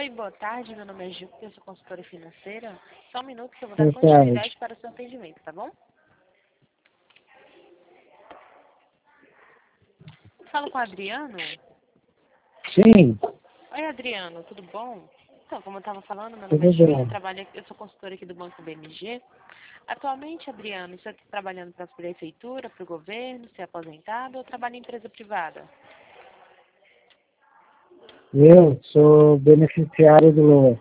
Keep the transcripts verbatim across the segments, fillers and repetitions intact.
Oi, boa tarde, meu nome é Ju, eu sou consultora financeira. Só um minuto que eu vou dar Boa continuidade tarde. para o seu atendimento, tá bom? Falo com o Adriano. Sim, Oi, Adriano, tudo bom? Então, como eu estava falando, meu nome é tudo Ju, eu, bem. trabalho, aqui- eu sou consultora aqui do Banco B M G. Atualmente, Adriano, você está trabalhando para a prefeitura, para o governo, você é aposentado ou trabalha em empresa privada? Eu sou beneficiário do Lula.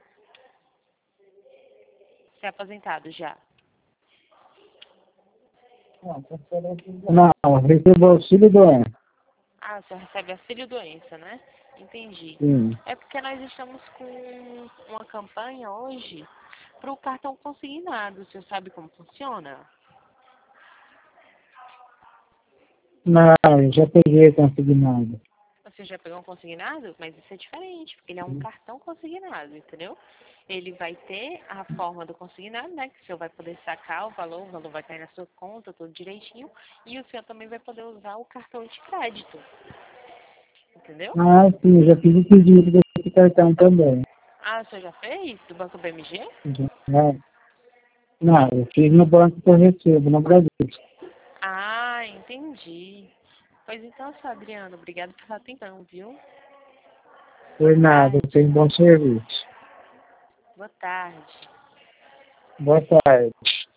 Você é aposentado já? Não, eu recebo auxílio doença. Ah, você recebe auxílio doença, né? Entendi. Sim. É porque nós estamos com uma campanha hoje para o cartão consignado. Você sabe como funciona? Não, eu já peguei consignado. Você já pegou um consignado? Mas isso é diferente, porque ele é um cartão consignado, entendeu? Ele vai ter a forma do consignado, né? Que o senhor vai poder sacar o valor, o valor vai cair na sua conta, tudo direitinho. E o senhor também vai poder usar o cartão de crédito, entendeu? Ah, sim, eu já fiz o pedido desse cartão também. Ah, o senhor já fez? Do Banco B M G? Já- Não, eu fiz no banco que eu recebo, no Brasil. Ah, entendi. Pois então, seu Adriano, obrigado pela atenção, viu? Boa Por nada, eu tarde. tenho bom serviço. Boa tarde. Boa tarde.